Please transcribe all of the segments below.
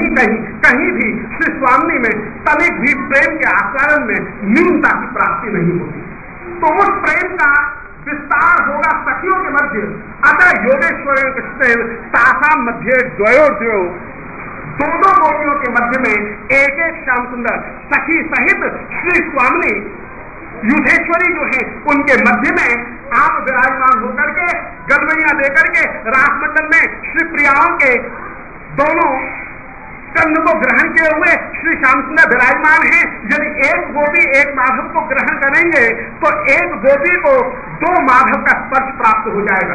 कहीं कहीं भी श्री स्वामी में तनिक भी प्रेम के आस्वादन में न्यूनता की प्राप्ति नहीं होती। तो उस प्रेम का विस्तार होगा सखियों के मध्य। अतः योगेश्वर कृष्ण तासा मध्य द्वयोर्द्वयो, दोनों गोपियों के मध्य में एक एक श्याम सुंदर सखी सहित श्री स्वामी युधेश्वरी जो है उनके मध्य में आप विराजमान होकर के गलवैया देकर के रासमंडल में श्री प्रियाओं के दोनों कंध को ग्रहण किए हुए श्री श्याम सुंदर विराजमान हैं। यदि एक गोपी एक माधव को ग्रहण करेंगे तो एक गोपी को दो माधव का स्पर्श प्राप्त हो जाएगा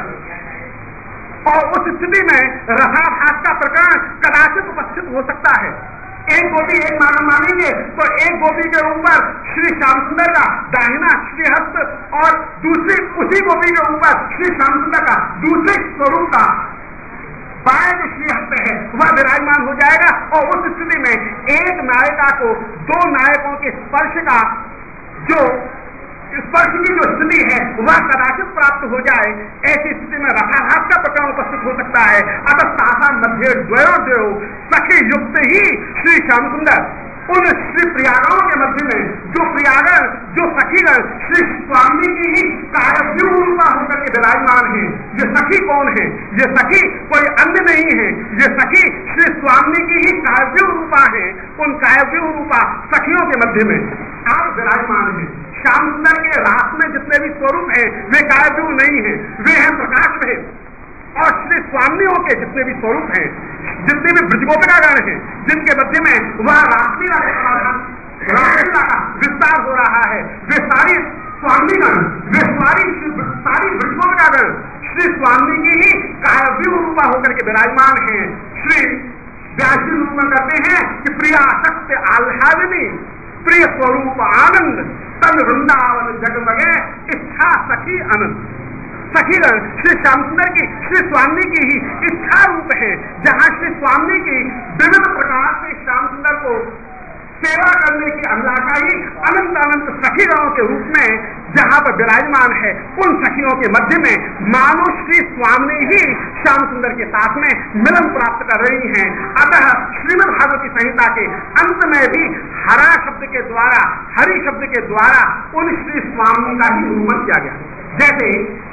और उस स्थिति में रसाभास का प्रकरण कदाचित उपस्थित हो सकता है। एक गोपी एक माधव मानेंगे तो एक गोपी के ऊपर श्री श्याम सुंदर का दाहिना श्रीहस्त और दूसरी उसी गोपी के ऊपर श्री श्याम सुंदर का दूसरे स्वरूप का बाएं जो श्रीहस्त है वह विराजमान हो जाएगा और उस स्थिति में एक नायिका को दो नायकों के स्पर्श का जो स्पर्श की जो स्थिति है वह कदाचित प्राप्त हो जाए। ऐसी स्थिति में रसाभास का प्रकरण उपस्थित हो सकता है। अतः तासा मध्य द्वयोर्द्वयो सखी युक्त ही श्री श्याम सुंदर उन श्री प्रियागणों के मध्य में जो प्रियागण जो सखीगण श्री स्वामी की ही काव्यूरूपा होकर के विराजमान है। ये सखी कौन है? ये सखी कोई अन्य नहीं है, ये सखी श्री स्वामी की ही काव्यूरूपा है। उन काव्यूरूपा सखियों के मध्य में आप विराजमान हैं। श्याम सुंदर के रास में जितने भी स्वरूप हैं वे काव्यू नहीं है, वे हैं प्रकाश में। और श्री स्वामियों के जितने भी स्वरूप हैं, जितने भी ब्रजगोपिकागण हैं, जिनके मध्य में वह रासलीला का समाधान रासलीला का विस्तार हो रहा है, वे सारी स्वामीगण, वे सारी ब्रजगोपिकागण श्री स्वामी की ही काव्य रूपा होकर के विराजमान हैं। श्री व्यास जी रूप में करते हैं कि प्रिया सत्य आह्लादिनी प्रिय स्वरूप आनंद तन वृंदावन जगमगे इच्छा सखी अनंत। सखीगण श्री श्याम सुंदर की श्री स्वामी की ही इच्छा रूप है। जहां श्री स्वामी की विविध प्रकार से श्याम सुंदर को सेवा करने की अभिलाषा ही अनंत अनंत सखीगणों के रूप में जहां पर विराजमान है, उन सखियों के मध्य में मानो श्री स्वामी ही श्याम सुंदर के साथ में मिलन प्राप्त कर रही हैं। अतः श्रीमद् भागवती संहिता के अंत में भी हरा शब्द के द्वारा, हरि शब्द के द्वारा उन श्री स्वामी का ही निरूपण किया गया। जैसे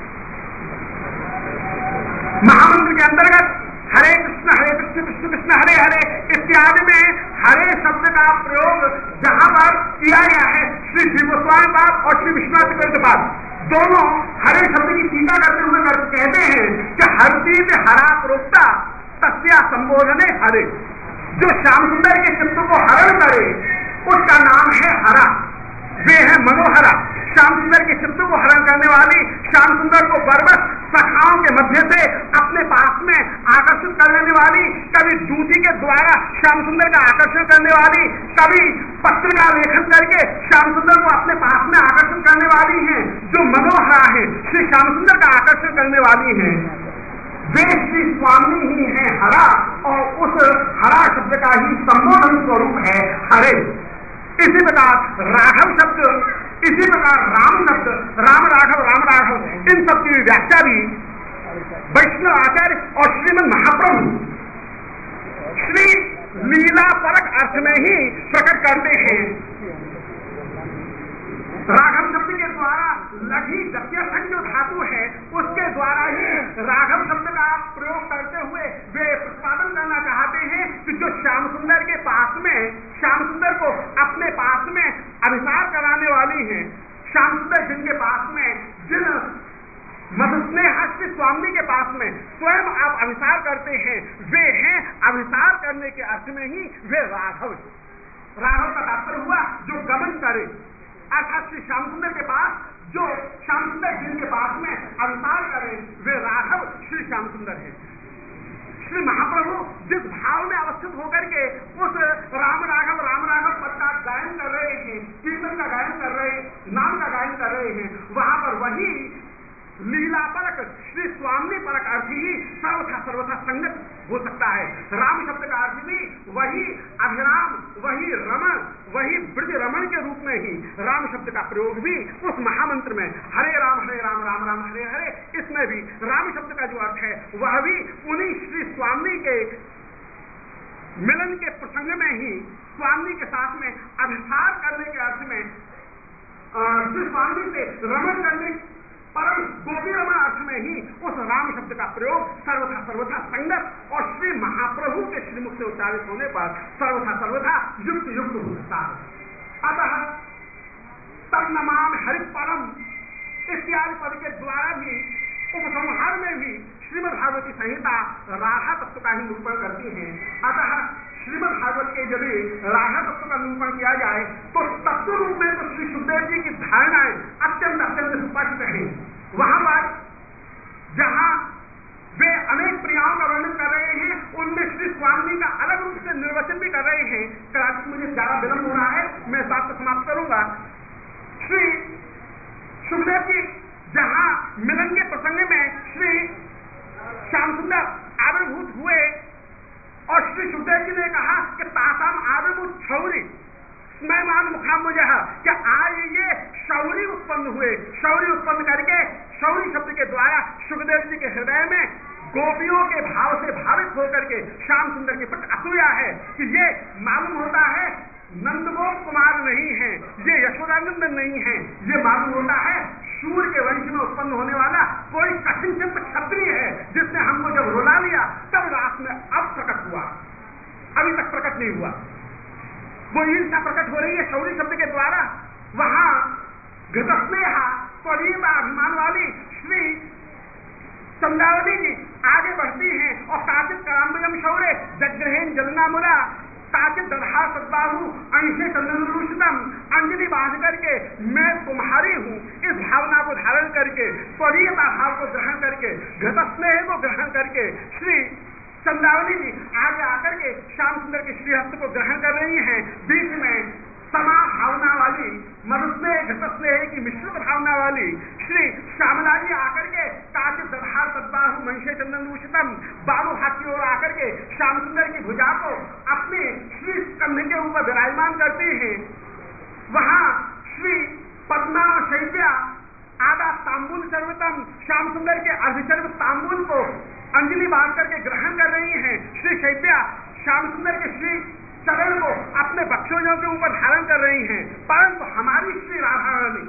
महामंत्र के अंतर्गत हरे कृष्ण कृष्ण कृष्ण हरे हरे इत्यादि में हरे शब्द का प्रयोग जहां पर किया गया है, श्री गोस्वामी पाद और श्री विश्वनाथ चक्रवर्ती पाद दोनों हरे शब्द की टीका करते हुए कहते हैं कि हरती में हरा प्रोक्ता तस्या संबोधने हरे। जो श्याम सुंदर के चित्त को हरण करे उसका नाम है हरा, वे है मनोहरा। श्याम सुंदर के चित्त को हरण करने वाली, श्याम सुंदर को बरबस सखाओं के मध्य से अपने पास में आकर्षित कर लेने वाली, कभी दूती के द्वारा श्याम सुंदर का आकर्षण करने वाली, कभी पत्र का लेखन करके श्याम सुंदर को अपने पास में आकर्षित करने वाली हैं। जो मनोहरा है, श्री श्याम सुंदर का आकर्षण करने वाली हैं, वे श्री स्वामी ही हैं हरा, और उस हरा शब्द का ही संबोधन स्वरूप है हरे। इसी प्रकार राघव शब्द, इसी प्रकार राम शब्द, राम राघव, इन सब की व्याख्या भी वैष्णव आचार्य और श्रीमद महाप्रभु श्री लीला परक अर्थ में ही प्रकट करते हैं। राघव शब्द के द्वारा लघी जप्य जो धातु है उसके द्वारा ही राघव शब्द का प्रयोग करते हुए वे प्रतिपादन करना चाहते हैं कि जो श्याम सुंदर के पास में, श्याम सुंदर को अपने पास में अभिसार कराने वाली हैं, श्याम सुंदर जिनके पास में, जिन मधुस्नेह स्वामी के पास में स्वयं आप अभिसार करते हैं, वे हैं अभिसार करने के अर्थ में ही वे राघव। राघव का तात्पर्य हुआ जो गमन करे, अर्थात श्री श्याम सुंदर के पास जो श्याम सुंदर जिनके पास में अवतार करें वे राघव श्री श्याम सुंदर है। श्री महाप्रभु जिस भाव में अवस्थित होकर के उस राम राघव पद का गायन कर रहे हैं, कीर्तन का गायन कर रहे हैं, नाम का गायन कर रहे हैं, वहां पर वही लीला परक श्री स्वामी परक अर्थ ही सर्वथा संगत हो सकता है। राम शब्द का अर्थ भी वही अभिराम, वही रमण, वही ब्रज रमण के रूप में ही राम शब्द का प्रयोग भी उस महामंत्र में हरे राम राम राम हरे हरे, इसमें भी राम शब्द का जो अर्थ है वह भी उन्हीं श्री स्वामी के मिलन के प्रसंग में ही स्वामी के साथ में अभिसार करने के अर्थ में श्री स्वामी से रमण करने, परम गोपी रमा अर्थ में ही उस राम शब्द का प्रयोग सर्वथा सर्वथा संगत और श्री महाप्रभु के श्रीमुख से उच्चारित होने पर सर्वथा सर्वथा युक्त युक्त हो सकता है। अतः तन्नमाम हरि परम इत्यादि पद के द्वारा भी उपसंहार में भी श्रीमद् भागवती संहिता राधा तत्व का ही निरूपण करती है। अतः श्रीमद् भागवत के यदि राधा तत्व का निरूपण किया जाए तो तत्व रूप में तो श्री सुखदेव जी की धारणाएं अत्यंत अत्यंत स्पष्ट हैं। वहां पर जहां वे अनेक प्रियाओं का वर्णन कर रहे हैं, उनमें श्री स्वामी का अलग रूप से निर्वचन भी कर रहे हैं। कदाचित मुझे ज्यादा विलंब हो रहा है, मैं इस बात को समाप्त करूंगा। श्री सुखदेव जी जहां मिलन के प्रसंग में श्री श्याम सुंदर आविर्भूत हुए और श्री सुखदेव जी ने कहा कि तासाम आविर्भूत छौरी स्मयमान मुखाम्बुज, क्या आज ये शौरी उत्पन्न हुए। शौरी उत्पन्न करके शौरी शब्द के द्वारा सुखदेव जी के हृदय में गोपियों के भाव से भावित होकर के श्याम सुंदर के प्रति असूया है कि ये मालूम होता है नंदगोप कुमार नहीं है, ये यशोदानंदन नहीं है, ये मालूम होता है सूर्य के वंश में उत्पन्न होने वाला कोई कठिन चित्त क्षत्रिय है जिसने हमको जब रुला लिया तब रात में अब प्रकट हुआ, अभी तक प्रकट नहीं हुआ। वो ईर्षा प्रकट हो रही है शौरी शब्द के द्वारा। वहां घृतस्नेहा स्वरीय अभिमान वाली श्री चंद्रावली जी आगे बढ़ती हैं और काचित कराम्बयम शौर्य जग्रहेन जलना मुरा काचित दधा सद्बाहु अंशे चंद्ररूषितम, अंजलि बांध करके मैं तुम्हारी हूं इस भावना को धारण करके स्वरीयता भाव को ग्रहण करके घृतस्नेह को ग्रहण करके श्री चंद्रावली जी आगे आकर के श्याम सुंदर के श्रीहस्त को ग्रहण कर रही हैं। बीच में समा भावना वाली मनुस्नेह घृतस्नेह की मिश्रित भावना वाली श्री श्यामला जी आकर के काचित दधा सद्बाहु मंशे चंद्ररूषितम बाबू हाथ की ओर आकर के श्याम सुंदर की भुजा को अपने श्री कंधे के ऊपर विराजमान करते हैं। वहां श्री पद्मा शैव्या आधा तांबुल सर्वतम श्याम सुंदर के अर्धचर्व तांबुल को अंजलि बांध करके ग्रहण कर रही हैं। श्री शैव्या श्याम सुंदर के श्री चरण को अपने बक्षोजों के ऊपर धारण कर रही हैं। परंतु हमारी श्री राधा रानी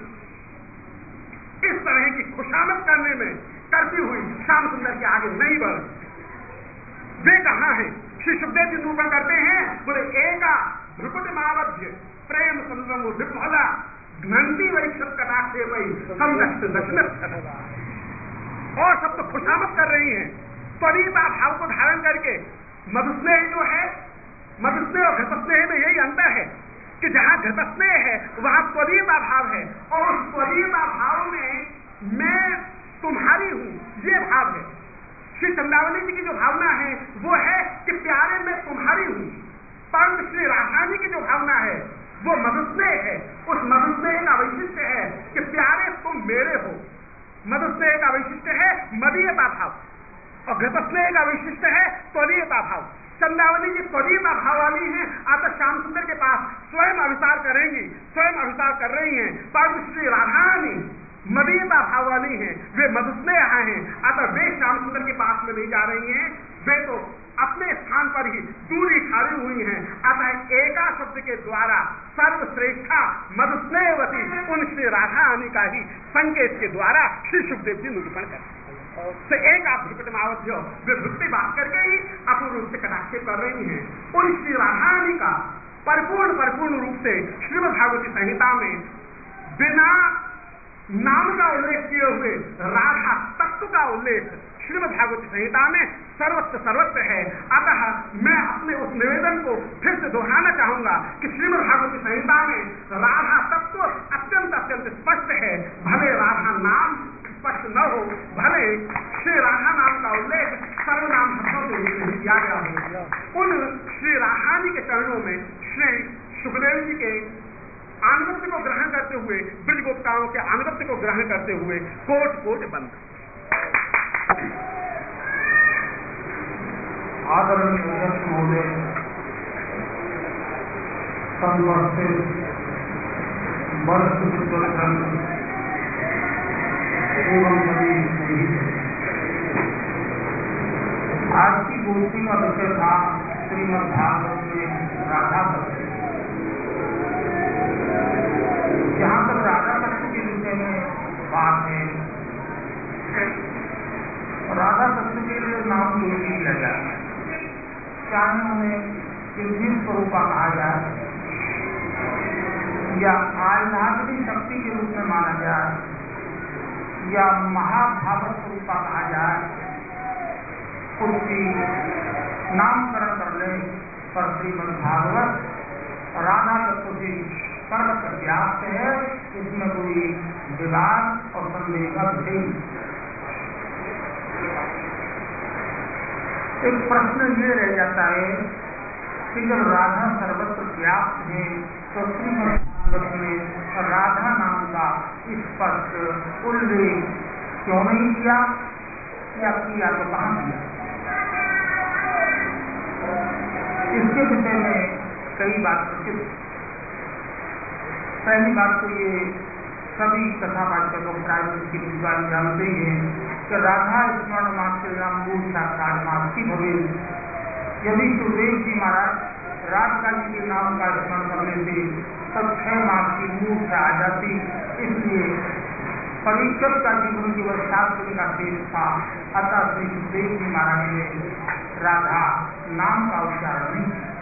इस तरह की खुशामद करने में करती हुई श्याम सुंदर के आगे नहीं बढ़। वे कहां हैं? श्री सुखदेव जी निरूपण करते हैं, बोले एका ध्रुपद मावध्य प्रेम संद्रम विफला घंटी वही सब कटाक्षे वही हम दशरथ और सब तो खुशामद कर रही हैं। त्वरिता भाव को धारण करके मधुस्नेह जो है, मधुस्नेह और घृतस्नेह में यही अंतर है कि जहां घृतस्नेह है वहां त्वरिता भाव है और उस त्वरिता भाव में मैं तुम्हारी हूं ये भाव है। श्री चंद्रावली जी की जो भावना है वो है कि प्यारे मैं तुम्हारी हूं, परंतु श्री राधानी की जो भावना है वो मधुस्नेह है। उस मधुस्नेह का वैशिष्ट्य है कि प्यारे तुम मेरे हो। मधुस्नेह का वैशिष्ट्य है मदीयता भाव और घृतस्नेह का वैशिष्ट्य है त्वरीयता भाव। चंद्रावली जी त्वरीयता भाव वाली हैं, अतः श्याम सुंदर के पास स्वयं अभिसार करेंगी, स्वयं अभिसार कर रही हैं। परंतु श्री राधानी मदीयता भाव वाली हैं, वे मधुस्नेह हैं, अतः वे श्याम सुंदर के पास में नहीं जा रही हैं, वे तो अपने स्थान पर ही दूरी खड़ी हुई हैं। अतः एका शब्द के द्वारा सर्वश्रेष्ठा मधुस्नेहवती उन श्री राधा रानी का ही संकेत के द्वारा श्री सुखदेव जी निरूपण करते हैं। तो एक आप भ्रुकुटमावध्य वे भक्ति बात करके ही अपूर्ण रूप से कटाक्षेप कर रही हैं। उन श्री राधा रानी का परिपूर्ण रूप से श्रीमद् भागवती संहिता में बिना नाम का उल्लेख किए हुए राधा तत्व का उल्लेख श्रीमद् भागवती संहिता में सर्वत्र है। अतः मैं अपने उस निवेदन को फिर से दोहराना चाहूंगा कि श्रीमद् भागवती संहिता में राधा तत्व अत्यंत स्पष्ट है। भले राधा नाम स्पष्ट न हो, भले श्री राधा नाम का उल्लेख सर्वनाम शब्दों के रूप में किया गया हो। उन श्री राधानी के चरणों में श्री सुखदेव जी के आनुगत्य को ग्रहण करते हुए, ब्रज गोपिकाओं के आनुगत्य को ग्रहण करते हुए कोट कोट बंद। आदरणीय अध्यक्ष महोदय, एवं सभी आज की गोष्ठी का विषय था श्रीमद् भागवत में राधा तत्व। जहाँ तक राधा तत्व के विषय में बात है, राधा तत्व के लिए नाम जो भी दिया जाए, चाहे उन्हें सिद्धि स्वरूपा कहा जाए या आह्लादनी शक्ति के रूप में माना जाए या महाभारत स्वरूपा कहा जाए, उसकी नामकरण करने पर श्रीमद् भागवत राधा तत्व से सर्वत्र व्याप्त है। इसमें कोई विवाद और संदेह का विषय नहीं। एक प्रश्न ये रह जाता है कि जब राधा सर्वत्र व्याप्त है तो श्रीमद् भागवत में राधा नाम का स्पष्ट उल्लेख क्यों नहीं किया या किया तो कहाँ किया? इसके विषय में कई बात प्रसिद्ध। पहली बात तो ये सभी कथावाचक और प्रायः की विद्वान जानते हैं कि राधा स्मरण मात्र नाम मूल साक्षात मासी भवे। यदि सुखदेव जी महाराज राधिका जी के नाम का स्मरण करने से तब 6 मास की मूर्छा आ जाती। इसलिए परीक्षक का जीवन केवल 7 दिन का शेष था। अतः श्री सुखदेव जी महाराज ने राधा नाम का उच्चारण नहीं किया।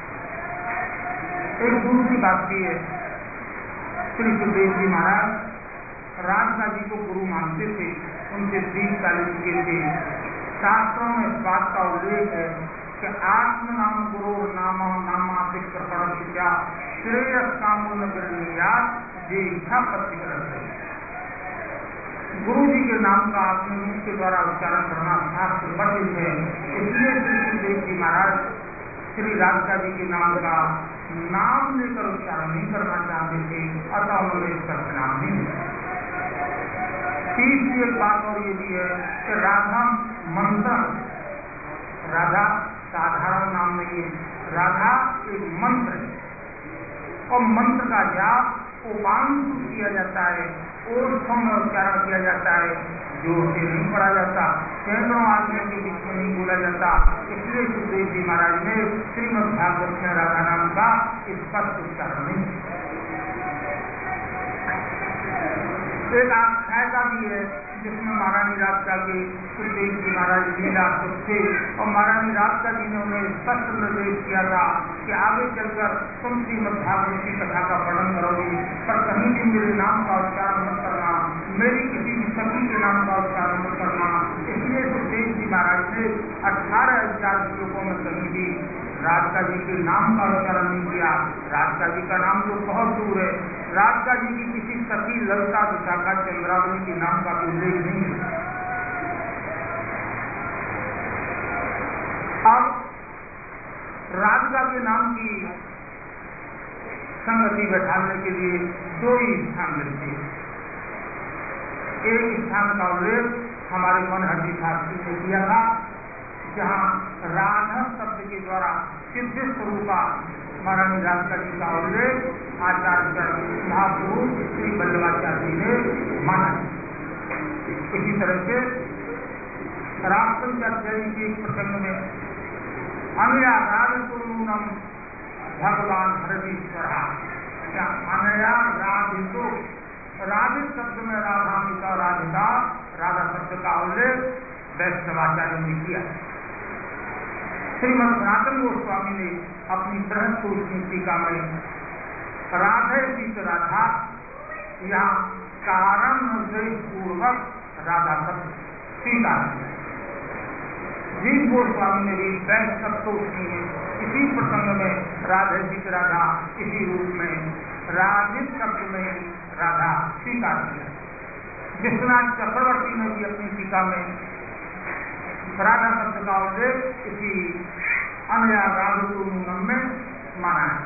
एक दूसरी बात भी है, श्री सुखदेव जी महाराज राधिका जी को गुरु मानते थे, उनसे दीक्षा ले चुके थे। शास्त्रों में इस बात का उल्लेख है कि आत्म नाम गुरु नाम नामातिक प्रकरण क्या श्रेयस कामून जे इच्छा पत्ति करते। गुरु जी के नाम का आत्मरूप के द्वारा उच्चारण करना शास्त्र वर्जित है। इसलिए श्री सुखदेव जी महाराज श्री राधिका जी के नाम का नाम लेकर उच्चारण नहीं करना चाहते थे, अतः उन्होंने इसका नाम नहीं लिया। तीसरी एक बात और ये भी है कि राधा मंत्र, राधा साधारण नाम नहीं है, राधा एक मंत्र है और मंत्र का जाप उपांशु किया जाता है, ओष्ठों में उच्चारण किया जाता है, जोर से नहीं पढ़ा जाता, सैकड़ों आदमियों के बीच में नहीं बोला जाता। इसलिए सुखदेव जी महाराज ने श्रीमद् भागवत में राधा नाम का स्पष्ट उच्चारण नहीं। एक आख्यायिका भी है जिसमें महारानी राधिका के सुखदेव जी महाराज लीला थे और महारानी राधिका जी ने उन्हें स्पष्ट निर्देश किया था कि आगे चलकर तुम श्रीमद् भागवत की कथा का वर्णन करोगी, पर कहीं भी मेरे नाम का उच्चारण मत करना, मेरी किसी भी सखी के नाम का उच्चारण मत करना। इसलिए सुखदेव जी महाराज ने 18,000 श्लोकों में कहीं भी राधिका जी के नाम का उच्चारण नहीं किया। राधिका जी का नाम तो बहुत दूर है, राधिका जी की किसी सखी ललिता विशाखा चंद्रावली के नाम का उल्लेख नहीं है। अब राधिका के नाम की संगति बैठाने के लिए 2 ही स्थान मिलते हैं। एक स्थान का उल्लेख हमारे मनहरी शास्त्री ने किया था, जहाँ राधा शब्द के द्वारा सिद्ध स्वरूपा महारानी राधिका जी का उल्लेख आचार्य महापुरुष श्री वल्लभाचार्य जी ने माना। इसी तरह से राष्ट्रचार्य के प्रसंग में अनया राधितोनम भगवान हरीश्वर, अनया राधितो, राधित शब्द में राधा मिता राधिका, राधा शब्द का उल्लेख वैष्णवाचार्य ने किया। श्रीमद् सनातन गोस्वामी ने अपनी बृहत्तोषणी टीका में राधे सीत राधा यहाँ कारण निर्देश पूर्वक राधा शब्द स्वीकार किया। जीव गोस्वामी ने भी वैष्णवोषणी में इसी प्रसंग में राधे सीत राधा इसी रूप में राधित शब्द में राधा स्वीकार किया। विश्वनाथ चक्रवर्ती ने भी अपनी टीका में राधा शब्द का उल्लेख इसी अनया राधितोनम में माना है।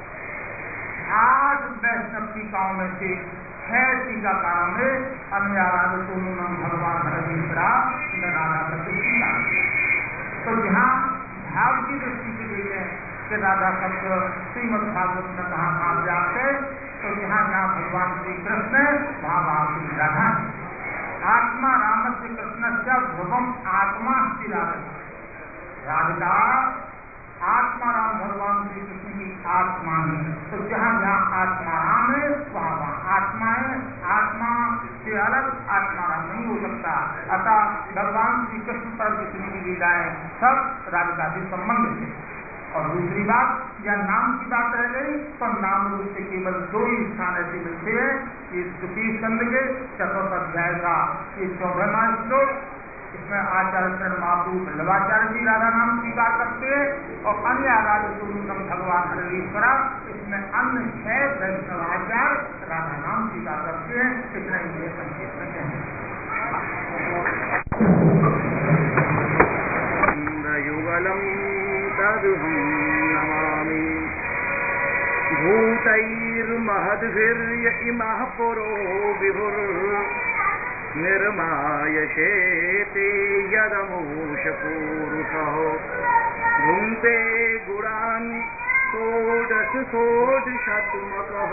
8 वैष्णव टीकाओं में से 6 टीकाकारों ने अनया राधितोनम भगवान हरीश्वर राधा शब्द स्वीकार किया। तो जहाँ भाव की दृष्टि से देखें कि राधा शब्द श्रीमद् भागवत में कहाँ व्याप्त है, तो जहाँ जहाँ भगवान श्री कृष्ण है वहाँ वहाँ श्री राधा है। आत्मा रामस्य कृष्णस्य ध्रुवम आत्मा स्थिराधिका, राधिका आत्मा राम भगवान श्री कृष्ण की आत्मा है। तो जहाँ जहाँ आत्मा राम है वहाँ वहाँ आत्मा है, आत्मा से अलग आत्मा राम नहीं हो सकता। अतः भगवान श्री कृष्ण पर कृष्ण की लीलाएं सब राधिका से संबंधित है। और दूसरी बात, या नाम की बात रह गई तो नाम रूप से केवल 2 ही स्थान ऐसे मिलते हैं। ये द्वितीय स्कंद के 4th अध्याय का ये 14वां श्लोक, इसमें आचार्य शरण महाप्रभु वल्लभाचार्य जी राधा नाम स्वीकार करते हैं और अन्य आराध्य स्वरूपम भगवान हरेश्वरा, इसमें अन्य 6 वैष्णव आचार्य राधा नाम स्वीकार करते हैं। इतना ही ये संकेत में कहें। तदुहं नमामि भूतैर्महद्भिर्य इमः पुरो विभुर्निर्मायशेते यदमूषपूरुषः भुङ्क्ते गुणान् षोडशात्मकः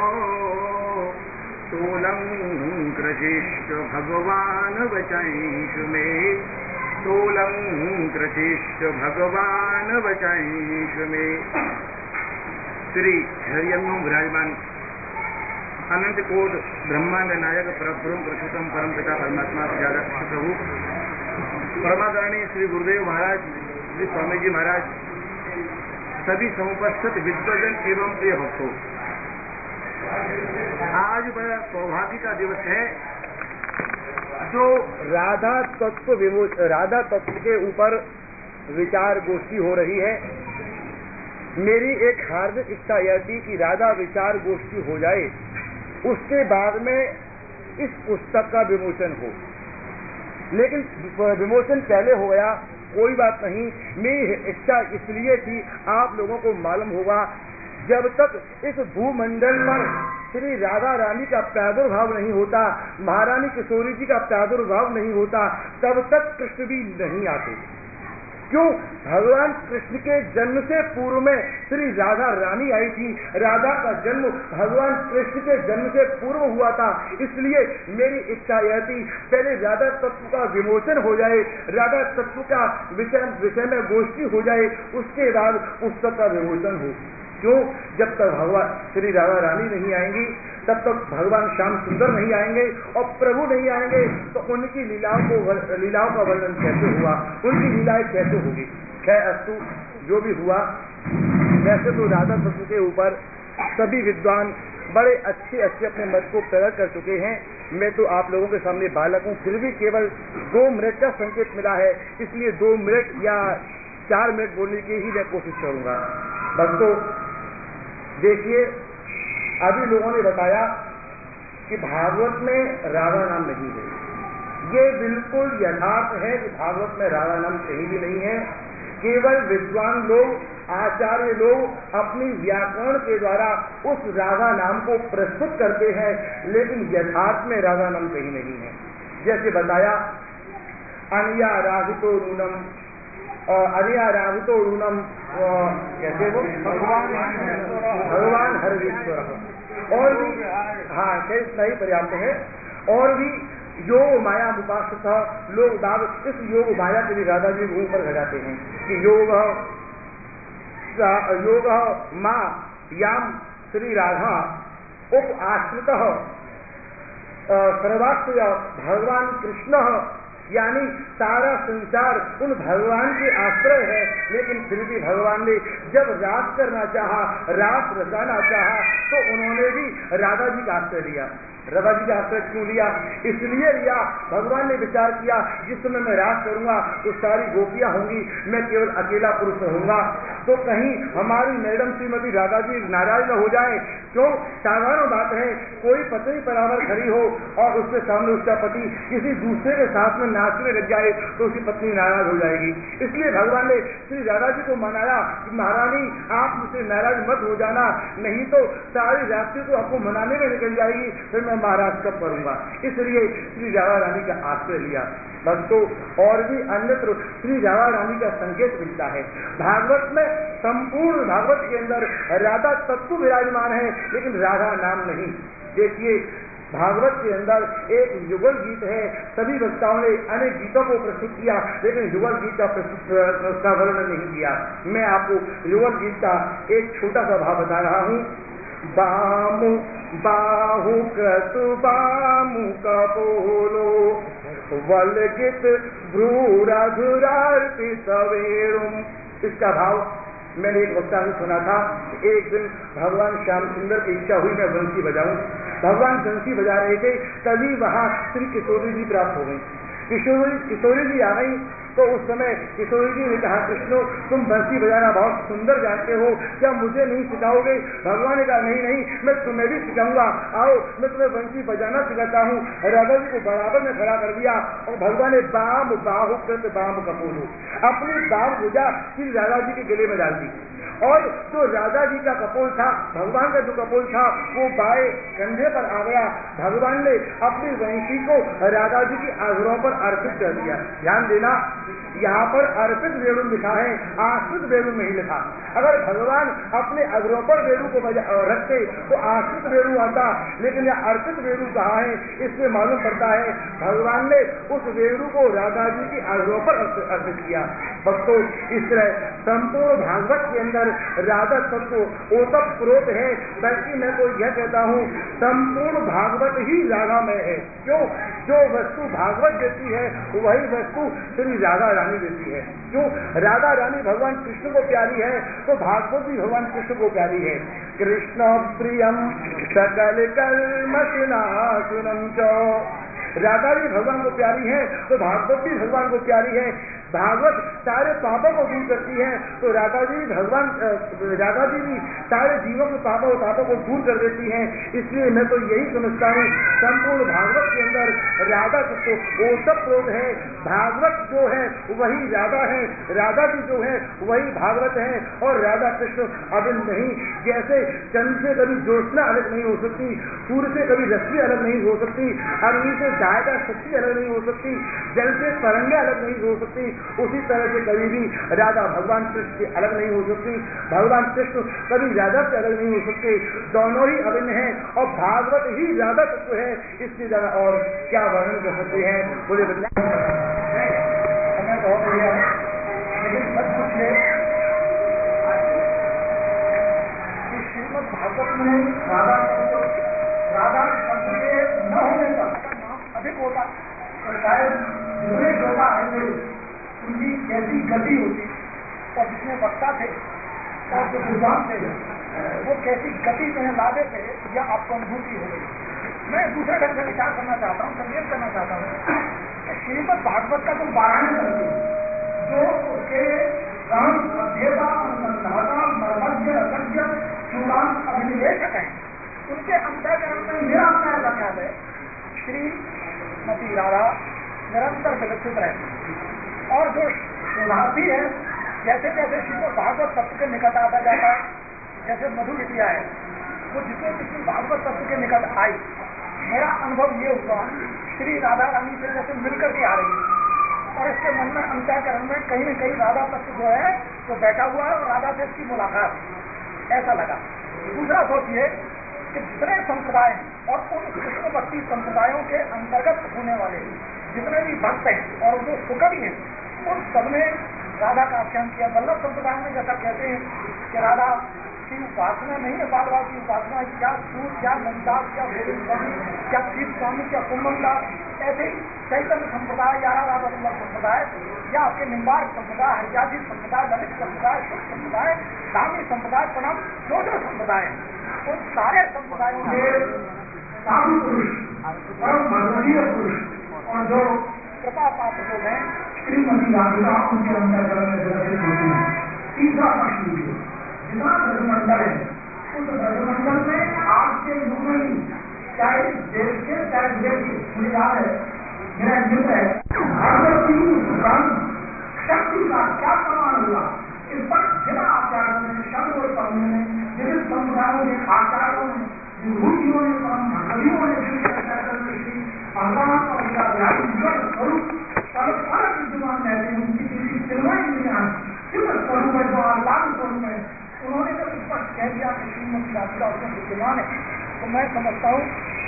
तोलं कृषिष्ट भगवान् वचंश मे तोलं कृषिष्ट भगवान वचंश में। श्री हरियम विराजमान अनंत कोट ब्रह्मांड नायक परब्रह्म पुरुषोत्तम परम पिता परमात्मा प्रभु परमादरणीय श्री गुरुदेव महाराज, श्री स्वामी जी महाराज, सभी समुपस्थित विद्वजन एवं प्रिय भक्तों, आज बड़ा सौभाग्य का दिवस है जो राधा तत्व के ऊपर विचार गोष्ठी हो रही है। मेरी एक हार्दिक इच्छा यह थी कि राधा विचार गोष्ठी हो जाए, उसके बाद में इस पुस्तक का विमोचन हो, लेकिन विमोचन पहले हो गया, कोई बात नहीं। मेरी इच्छा इसलिए थी, आप लोगों को मालूम होगा, जब तक इस भूमंडल पर श्री राधा रानी का प्रादुर्भाव नहीं होता, महारानी किशोरी जी का प्रादुर्भाव नहीं होता, तब तक कृष्ण भी नहीं आते। क्यों? भगवान कृष्ण के जन्म से पूर्व में श्री राधा रानी आई थी। राधा का जन्म भगवान कृष्ण के जन्म से पूर्व हुआ था। इसलिए मेरी इच्छा यह थी, पहले राधा तत्व का विमोचन हो जाए, राधा तत्व का विषय में गोष्ठी हो जाए, उसके बाद पुस्तक का विमोचन हो। क्यों? जब तक भगवान श्री राधा रानी नहीं आएंगी, तब तक भगवान श्याम सुंदर नहीं आएंगे और प्रभु नहीं आएंगे, तो उनकी लीलाओं का वर्णन कैसे हुआ, उनकी लीलाएं कैसे होगी। खैर अस्तु, जो भी हुआ, वैसे तो राधा तत्व के ऊपर सभी विद्वान बड़े अच्छे अपने मत को प्रकट कर चुके हैं। मैं तो आप लोगों के सामने बालक हूँ, फिर भी केवल 2 मिनट का संकेत मिला है, इसलिए 2 मिनट या 4 मिनट बोलने की ही मैं कोशिश करूंगा। भक्तों देखिए, अभी लोगों ने बताया कि भागवत में राधा नाम नहीं है। ये बिल्कुल यथार्थ है कि भागवत में राधा नाम कहीं भी नहीं है। केवल विद्वान लोग, आचार्य लोग अपनी व्याकरण के द्वारा उस राधा नाम को प्रस्तुत करते हैं, लेकिन यथार्थ में राधा नाम कहीं नहीं है। जैसे बताया, अनिया राधितो नूनम, अनिया राधितो नूनम, कैसे वो भगवान हरेश्वर, और भी हाँ सही पर्याप्त है। और भी योग माया उपासक लोग दाग इस योग माया के लिए राधा जी मुंह पर लगाते हैं कि योग माँ याम श्री राधा उप आश्रित सर्वाश्रय भगवान कृष्ण, यानी सारा संसार उन भगवान के आश्रय है। लेकिन फिर भी भगवान ने जब रास करना चाहा, रास रचाना चाहा, तो उन्होंने भी राधा जी का आश्रय लिया। राधा जी का आश्रय क्यों लिया? इसलिए लिया, भगवान ने विचार किया जिस समय मैं रास करूंगा तो सारी गोपियां होंगी, मैं केवल अकेला पुरुष रहूंगा, तो कहीं हमारी मैडम श्रीमती राधा जी नाराज न हो जाए। क्यों? साधारण बात है, कोई पत्नी बराबर खड़ी हो और उसके सामने उसका पति किसी दूसरे के साथ में नाचने लग जाए तो उसकी पत्नी नाराज हो जाएगी। इसलिए भगवान ने श्री राधा जी को मनाया कि महारानी आप मुझसे नाराज मत हो जाना, नहीं तो सारी रात्रि को आपको मनाने में निकल जाएगी, फिर मैं महाराज कब करूंगा। इसलिए श्री राधा रानी का आश्रय लिया। भक्तों और भी अन्यत्र श्री राधा रानी का संकेत मिलता है। भागवत में, संपूर्ण भागवत के अंदर राधा तत्व विराजमान है, लेकिन राधा नाम नहीं। देखिए भागवत के अंदर एक युगल गीत है। सभी वक्ताओं ने अनेक गीतों को प्रस्तुत किया, लेकिन युगल गीत का वर्णन नहीं किया। मैं आपको युगल गीत का एक छोटा सा भाव बता रहा हूँ। बामु बाहु क्रतु बामु कपोलो वलगित भ्रूराधुरार्पित वेणुम। इसका भाव मैंने एक वक्ता से सुना था। एक दिन भगवान श्याम सुंदर की इच्छा हुई मैं बंसी बजाऊं। भगवान बंसी बजा रहे थे, तभी वहां श्री किशोरी जी प्राप्त हो गई। किशोरी जी आ गई तो उस समय किशोरी जी ने कहा, कृष्ण तुम बंसी बजाना बहुत सुंदर जानते हो, क्या मुझे नहीं सिखाओगे? भगवान ने कहा नहीं नहीं, मैं तुम्हें भी सिखाऊंगा, आओ मैं तुम्हें बंसी बजाना सिखाता हूँ। राधा जी को बराबर में खड़ा कर दिया और भगवान ने बाम बाहु कृत बाम कपोलो, अपनी बाम भुजा श्री राधा जी के गले में डाल दी। और जो राधा जी का कपोल था, भगवान का जो कपोल था, वो बाएं कंधे पर आ गया। भगवान ने अपनी वंशी को राधा जी की आंगुरों पर अर्पित कर दिया। ध्यान देना, यहाँ पर अर्पित वेणु लिखा है, आश्रित वेणु नहीं लिखा। अगर भगवान अपने अग्रों पर वेणु को रखते तो आश्रित वेणु आता, लेकिन यह अर्पित वेणु कहा है। इसमें मालूम पड़ता है भगवान ने उस वेणु को राधा जी की अग्रों पर अर्पित किया। भक्तों, इस तरह संपूर्ण भागवत के अंदर राधा तत्व ओतप प्रोत है। बल्कि मैं तो यह कहता हूँ संपूर्ण भागवत ही राधा में है। क्यों? जो वस्तु भागवत देती है वही वस्तु श्री राधा रानी देती है। क्यों? राधा रानी भगवान कृष्ण को प्यारी है तो भागवत भी भगवान कृष्ण को प्यारी है। कृष्ण प्रियम सकल कल्मषनाशुनम च, राधा भी भगवान को प्यारी है तो भागवत भी भगवान को प्यारी है। भागवत सारे पापों को दूर करती है तो राधा जी भी सारे जीवों के पापों को दूर कर देती हैं। इसलिए मैं तो यही समझता हूँ संपूर्ण भागवत के अंदर राधा तत्व ओतप प्रोत है। भागवत जो है वही राधा है, राधा जी जो है वही भागवत है। और राधा कृष्ण अभिन्न नहीं। जैसे चंद्र से कभी ज्योत्सना अलग नहीं हो सकती, सूर्य से कभी रश्मि अलग नहीं हो सकती, अग्नि से जायका शक्ति अलग नहीं हो सकती, जल से तरंगे अलग नहीं हो सकती, उसी तरह से कभी भी राधा भगवान कृष्ण से अलग नहीं हो सकती, भगवान कृष्ण कभी राधा से अलग नहीं हो सकते। दोनों ही अभिन्न है और भागवत ही राधा तत्व है। इससे ज्यादा और क्या वर्णन कर सकते हैं? बोले लेकिन सब कुछ है कि श्रीमद् भागवत में राधा शब्द के न होने पर अधिक होता और शायद विवेक होता है उनकी कैसी गति होती और जितने वक्ता थे और जो विद्वान थे वो कैसी गति में लादे थे, यह आपको अनुभूति हो गई। मैं दूसरे ढंग से विचार करना चाहता हूँ, संकेत करना चाहता हूँ। श्रीमद् भागवत का जो पारायण करते जो उसके गान अध्येता अनुसंधाता मर्मज्ञ रसज्ञ चूड़ांत अभिनिवेशक हैं, उनके अंतःकरण में मेरा अपना ऐसा ख्याल है श्रीमती राधा निरंतर विकसित रहती है। और जो शोधार्थी है जैसे जैसे श्रीमद् भागवत तत्व के निकट आता जाता है, जैसे मधु बिटिया है वो जितने जितनी भागवत तत्व के निकट आई, मेरा अनुभव ये हुआ श्री राधा रानी से जैसे मिलकर के आ रही है और इसके मन में अंतःकरण में कहीं न कहीं राधा तत्व जो है वो बैठा हुआ है और राधा से इसकी मुलाकात ऐसा लगा। दूसरा सोचिए कि जितने संप्रदाय और उन कृष्ण भक्ति संप्रदायों के अंतर्गत होने वाले जितने भी भक्त हैं और जो सुकवि हैं उन सबने राधा का आख्यान किया। वल्लभ संप्रदाय में जैसा कहते हैं कि राधा की उपासना नहीं है, बाल की उपासना, क्या सूर, क्या नंदास, क्या गोविंद स्वामी, क्या शिव स्वामी, क्या कुंभन दास, ऐसे ही चैतन्य संप्रदाय या राधा वल्लभ संप्रदाय या आपके निम्बार्क संप्रदाय, हरियाजी संप्रदाय, ललित संप्रदाय, शुभ संप्रदाय, धामी संप्रदाय, प्रणाम जो संप्रदाय उन सारे संप्रदायों के साधु पुरुष परम भगवतीय पुरुष और जो कृपा पात्र लोग हैं श्रीमती राधिका उनके अंतर्गत में विकसित होती है। तीसरा प्रश्न जितना ब्रजमंडल है उस ब्रजमंडल में आज के युग में ही चाहे देश के चाहे विदेश के सुनिहार है मेरा मित्र है भागवत की शक्ति का क्या प्रमाण हुआ इस पर जिला आचार्यों ने शब्द और पढ़ने में विभिन्न समुदायों के आचार्यों ने विभूतियों ने कवियों ने भगवान और उनका स्वरूप अलग विद्यमान रहते हैं। उनकी किसी चिन्मय विज्ञान सिद्ध स्वरूप है जो आह्लाद स्वरूप है। उन्होंने जब स्पष्ट कह दिया कि श्रीमती राधिका उसमें विद्यमान है तो मैं समझता हूँ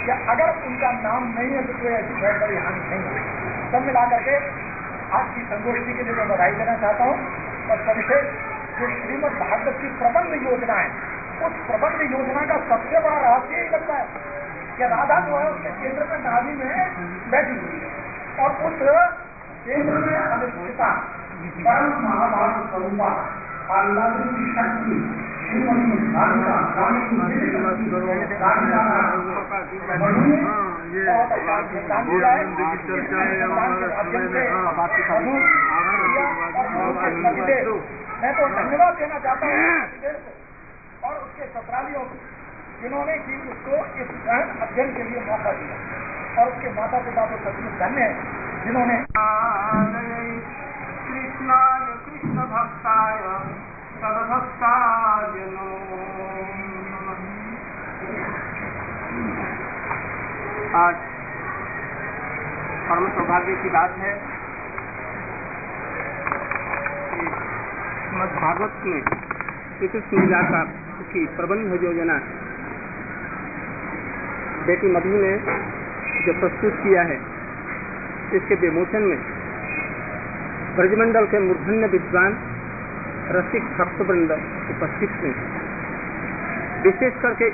या अगर उनका नाम नहीं है तो कोई ऐसी बहुत बड़ी हानि नहीं है। सब मिला करके आज की संगोष्ठी के लिए मैं बधाई देना चाहता हूँ और सबसे जो श्रीमद् भागवत की प्रबंध योजना है, उस प्रबंध योजना का सबसे बड़ा रहस्य यही लगता है कि राधा जो है उसके केंद्र में नाभि में बैठी हुई है और उस केंद्र में अधिष्ठिता परम महाभारत स्वरूपा आह्लादनी शक्ति श्रीमती राधिका मैं तो धन्यवाद देना चाहता हूँ और उसके ससुरालियों को जिन्होंने कि उसको इस अध्ययन के लिए मौका दिया और उसके माता पिता तो सचमुच धन्य है जिन्होंने कृष्णाय कृष्ण भक्ताय सद्भक्ताय आज परम सौभाग्य की बात है कि श्रीमद्भागवत में श्री कृष्ण लीला का की प्रबंध योजना बेटी मधु ने जो प्रस्तुत किया है, इसके विमोचन में ब्रजमंडल के मूर्धन्य विद्वान रसिक भक्तवृंद उपस्थित हैं। विशेष करके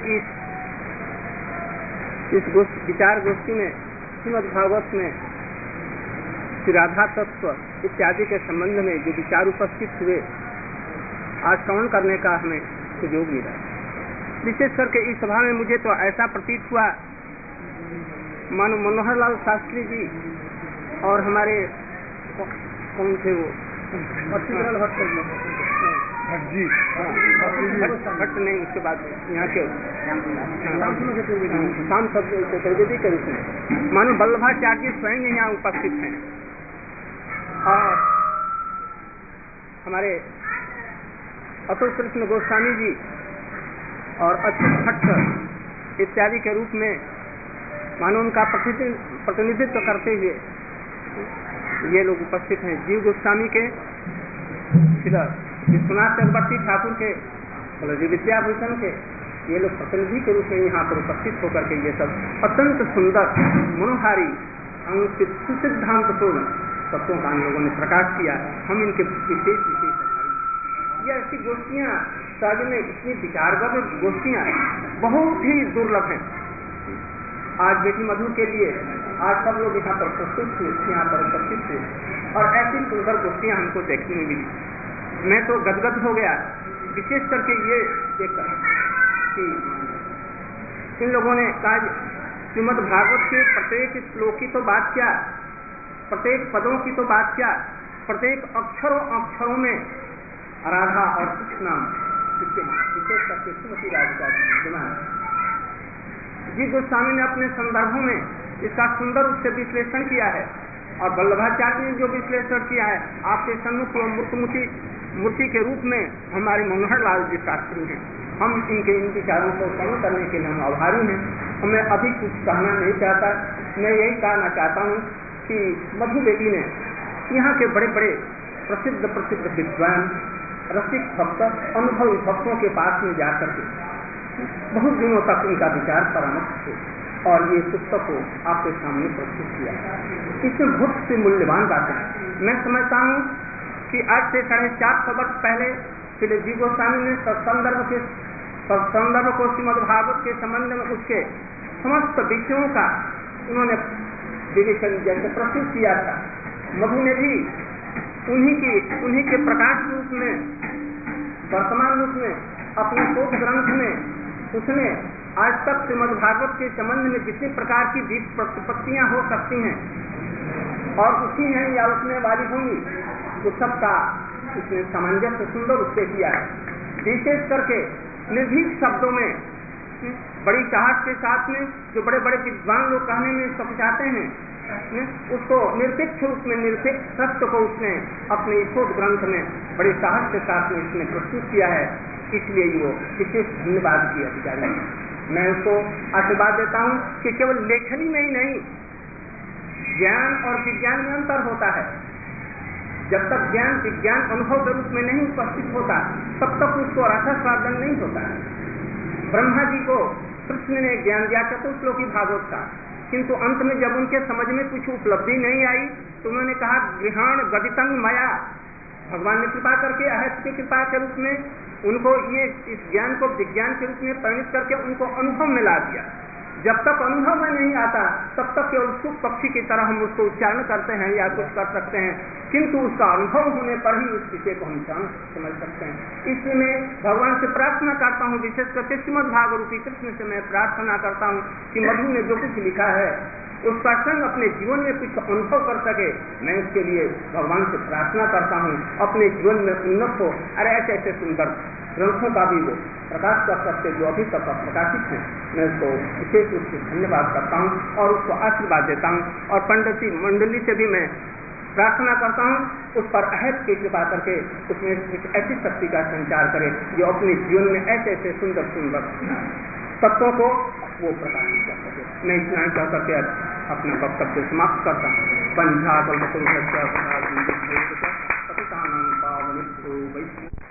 इस विचार गोष्ठी में श्रीमद् भागवत में श्री राधा तत्व इत्यादि के संबंध में जो विचार उपस्थित हुए, आज श्रवण करने का हमें सुयोग मिला। विशेष करके इस सभा में मुझे तो ऐसा प्रतीत हुआ मानो मनोहर लाल शास्त्री जी और हमारे कौन थे वो भट्ट नहीं, उसके बाद यहाँ के शाम चतुर्वेदी के रूप में मानो वल्लभाचार्य स्वयं यहाँ उपस्थित हैं और हमारे अतुल कृष्ण गोस्वामी जी और अच्युत भट्ट इत्यादि के रूप में मानो उनका प्रतिनिधित्व करते हुए ये लोग उपस्थित हैं। जीव गोस्वामी के, विश्वनाथ चक्रवर्ती ठाकुर के, विद्याभूषण के, ये लोग प्रतिनिधि के रूप में यहाँ पर उपस्थित होकर के ये सब अत्यंत सुंदर मनोहारी सुसिद्धांतपूर्ण तत्वों का हम लोगों ने प्रकाश किया। हम इनके विशेष ये ऐसी गोष्ठियाँ शायद में इतनी विचारगत गोष्ठियाँ बहुत ही दुर्लभ हैं। आज बेटी मधु के लिए आज सब लोग यहाँ पर प्रस्तुत थे, यहाँ पर उपस्थित थे और ऐसी सुंदर गोष्ठियाँ हमको देखने में मिली। मैं तो गदगद हो गया, विशेष करके ये देखकर कि इन लोगों ने कहा श्रीमद् भागवत के प्रत्येक श्लोक की तो बात क्या, प्रत्येक पदों की तो बात क्या, प्रत्येक अक्षरों में राधा और कृष्ण विशेष करके श्रीमती राधिका विद्यमान। जी गोस्वामी ने अपने संदर्भों में इसका सुंदर रूप से विश्लेषण किया है और वल्लभाचार्य ने जो विश्लेषण किया है आपके सम्मुख मूर्ति के रूप में हमारे मनोहर लाल जी शास्त्री हैं। हम इनके इन विचारों को श्रवण करने के लिए हम आभारी हैं। मैं अभी कुछ कहना नहीं चाहता, मैं यही कहना चाहता हूँ कि मधु बेटी ने यहाँ के बड़े बड़े प्रसिद्ध विद्वान रसिक भक्त अनुभवी भक्तों के पास में जाकर के बहुत दिनों तक इनका विचार परामर्श थे और ये पुस्तक को आपके सामने प्रस्तुत किया। इसमें बहुत सी मूल्यवान बातें हैं। मैं समझता हूँ कि आज से 450 वर्ष पहले श्री जी गोस्वामी ने संदर्भ को श्रीमद्भागवत के संबंध में उसके समस्त विषयों का उन्होंने विवेचन जैसे प्रस्तुत किया था। मधु ने भी उन्हीं के प्रकाश रूप में वर्तमान रूप में अपने शोध ग्रंथ में उसने आज तक श्रीमद्भागवत के संबंध में जितनी प्रकार की प्रतिपत्तियां हो सकती हैं और उसी हैं या उसमें वाली होंगी, उस सब का उसने सामंजस्य सुंदर रूप से किया है। विशेष करके निर्भीक शब्दों में बड़ी चाहत के साथ में जो बड़े बड़े विद्वान लोग कहने में सचाते हैं, उसको निरपेक्ष रूप में निरपेक्ष सत्य को उसने अपने शोध ग्रंथ में बड़े साहस के साथ में इसने प्रस्तुत किया है। इसलिए वो विशेष धन्यवाद की अधिकारी है। मैं उसको आशीर्वाद देता हूँ कि केवल लेखनी में ही नहीं, ज्ञान और विज्ञान में अंतर होता है। जब तक ज्ञान विज्ञान अनुभव के रूप में नहीं उपस्थित होता तब तक उसको रसास्वादन नहीं होता। ब्रह्मा जी को कृष्ण ने ज्ञान दिया चतुश्लोकी भागवत का, किंतु अंत में जब उनके समझ में कुछ उपलब्धि नहीं आई तो उन्होंने कहा गृहाण गदितंग माया। भगवान ने कृपा करके अहत की कृपा के रूप में उनको ये इस ज्ञान को विज्ञान के रूप में परिणित करके उनको अनुभव में ला दिया। जब तक अनुभव में नहीं आता तब तक केवल सुख पक्षी की तरह हम उसको उच्चारण करते हैं या कुछ कर सकते हैं, किंतु उसका अनुभव होने पर ही उस विषय को हम समझ सकते हैं। इसलिए मैं भगवान से प्रार्थना करता हूँ, विशेषकर श्रीमद् भागवत रूपी कृष्ण से मैं प्रार्थना करता हूँ कि मधु ने जो कुछ लिखा है उसका संग अपने जीवन में कुछ अनुभव कर सके। मैं उसके लिए भगवान से प्रार्थना करता हूँ, अपने जीवन में उन्नत हो। अरे ऐसे ऐसे सुंदर ग्रंथों का भी वो प्रकाश कर सकते जो अभी तक प्रकाशित है। मैं उसको विशेष रूप से धन्यवाद करता हूँ और उसको आशीर्वाद देता हूँ। और पंडित जी मंडली से भी मैं प्रार्थना करता हूँ उस पर अहद की कृपा करके उसमें एक ऐसी शक्ति का संचार करे जो अपने जीवन में ऐसे ऐसे सुंदर सुंदर तत्वों को वो प्रकाशित कर सके। मैं इतना कह करके अपना वक्तव्य समाप्त करता हूँ। पंजाब